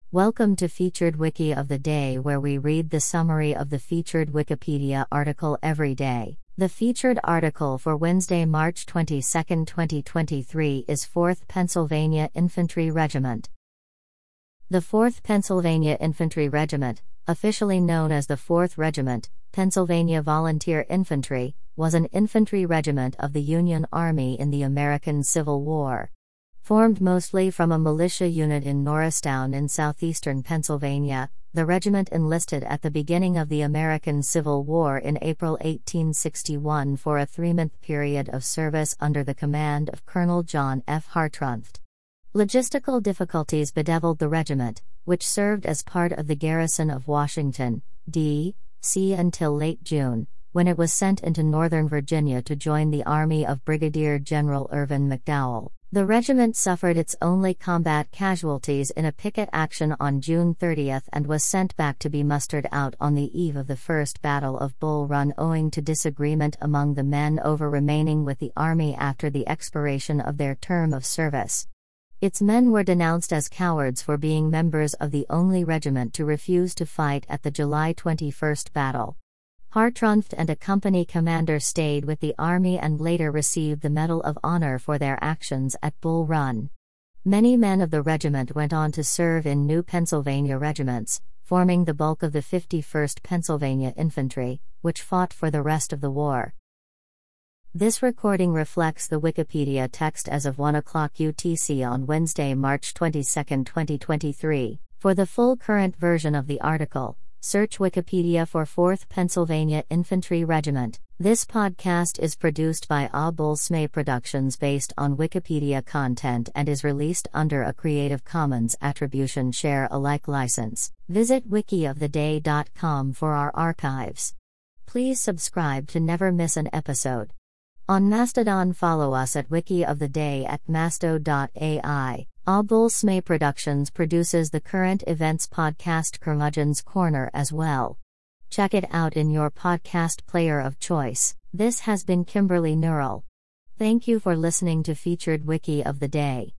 Welcome to Featured Wiki of the Day, where we read the summary of the featured Wikipedia article every day. The featured article for Wednesday, March 22, 2023 is 4th Pennsylvania Infantry Regiment. The 4th Pennsylvania Infantry Regiment, officially known as the 4th Regiment, Pennsylvania Volunteer Infantry, was an infantry regiment of the Union Army in the American Civil War. Formed mostly from a militia unit in Norristown in southeastern Pennsylvania, the regiment enlisted at the beginning of the American Civil War in April 1861 for a 3-month period of service under the command of Colonel John F. Hartranft. Logistical difficulties bedeviled the regiment, which served as part of the garrison of Washington, D.C. until late June, when it was sent into Northern Virginia to join the army of Brigadier General Irvin McDowell. The regiment suffered its only combat casualties in a picket action on June 30 and was sent back to be mustered out on the eve of the First Battle of Bull Run owing to disagreement among the men over remaining with the army after the expiration of their term of service. Its men were denounced as cowards for being members of the only regiment to refuse to fight at the July 21 battle. Hartranft and a company commander stayed with the army and later received the Medal of Honor for their actions at Bull Run. Many men of the regiment went on to serve in new Pennsylvania regiments, forming the bulk of the 51st Pennsylvania Infantry, which fought for the rest of the war. This recording reflects the Wikipedia text as of 1:00 UTC on Wednesday, March 22, 2023. For the full current version of the article, search Wikipedia for 4th Pennsylvania Infantry Regiment. This podcast is produced by A Bull Smay Productions based on Wikipedia content and is released under a Creative Commons Attribution Share Alike license. Visit wikioftheday.com for our archives. Please subscribe to never miss an episode. On Mastodon, follow us at Wiki of the Day at masto.ai. A Bull Smay Productions produces the current events podcast Curmudgeon's Corner as well. Check it out in your podcast player of choice. This has been Kimberly Neural. Thank you for listening to Featured Wiki of the Day.